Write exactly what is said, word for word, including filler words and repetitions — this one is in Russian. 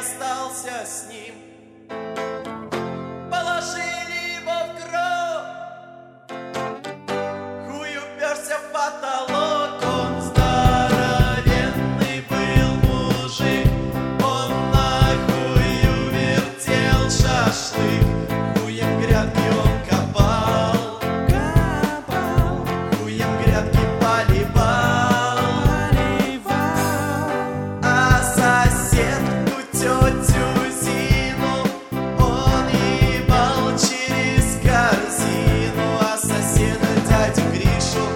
остался с ним. Положили его в гроб, хуй уперся в потолок. Он здоровенный был мужик, он на хую вертел шашлык. Хуем грядки он копал, копал, хуем грядки поливал, поливал. А соседку тетю Зину он ебал через корзину. А соседа дядю Гришу